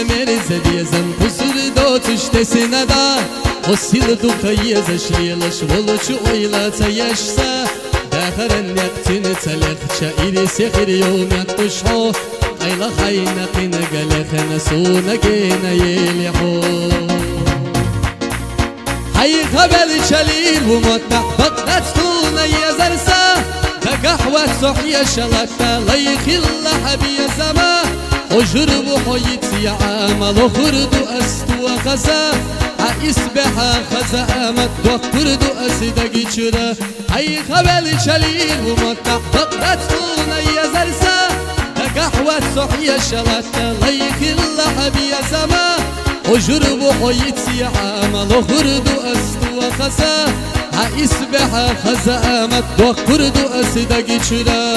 مرزة ديزن قصر دو تشتسنا دا وصيل دو قيزش ليلش ولش ويلا تيشسا داخرن يقتن تلخ شائري سخر يوم يقشحو أيلا خينا قنا قلخ نسونا قينا يلحو هاي خبل شليل ومتح بقنات تونا يزرسا قهوة صحية شلتا ليخ الله حبي زما وجرب حيتي عامل وخرد أستو غزا عيسبها خزامت وقرد أسدق جرا أي خبل شليل ومتح بقنات تونا يزرسا قهوة صحية شلتا ليخ الله حبي زما وجرب حيتي عامل وخرد أستو غزا عيسبها خزامت وقرد أسدق جرا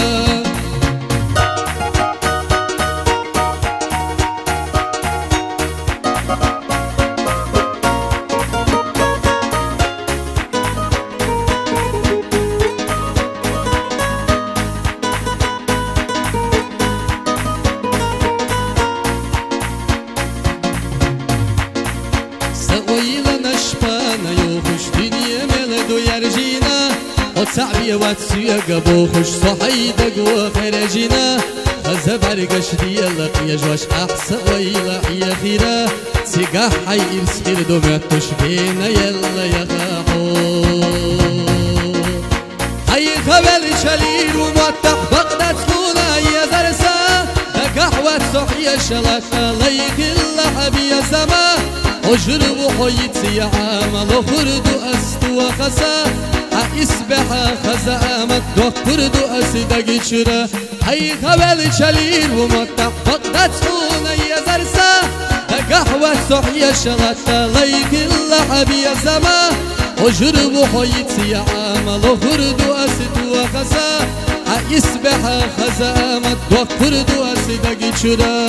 صعبي واتسيا قبو خش صحيدك وخرجنا خزبر قشدي اللقيا جواش أحسا ويلا يا خيرا سيقاح حي إرسخير دومات تشبينا يلا يا خاحو حي خبل شليل وموتح بقدة تخونا يا زرسا قهوة صحيا شلاكا ليك الله حبي زما وجرب حيتي عامل وخرد أستو وخسا عيسبها خزامت وقرد أسدق جرا أي خبل شليل ومتح بقدة تخونا يا زرسا قهوة صحية شلتا ليك الله حبي زما وجرب حيتي عامل وخرد أسد وخسا عيسبها خزامت وقرد أسدق جرا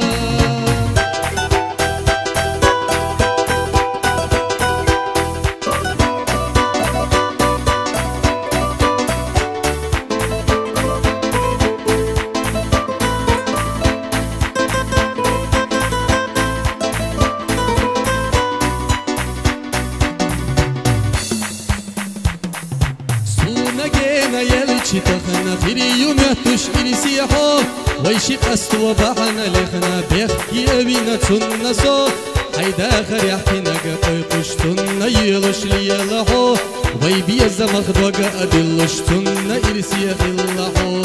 تخنا خيري يوم يتش إرسيحو ويشي قستو بحنا لخنا بيخ يبينا تنسو هيدا آخر يحكينا قطي قشتنا يلش ليلحو ويبيا زمخ دوغا أدلشتنا إرسيح اللحو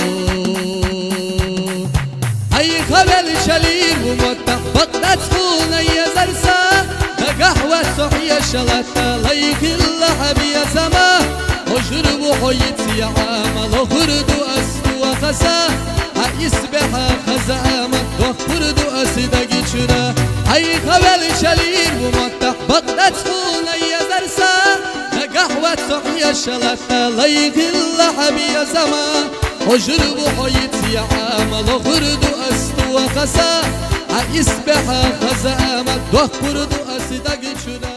أي خبل شليل ومتح بقدة تخونا يزرسا قهوة صحية شلتا ليك الله حبي زما وجرب حيتي عامل وخرد أستو وخسا عيسبها خزامت وخرد أسدق جرا أي خبل شليل ومتح بقدة تخونا يزرسا قهوة صحية شلتا ليك الله حبي زما وجرب حيتي عامل وخرد أستو وخسا عيسبها خزامت وخرد أسدق جرا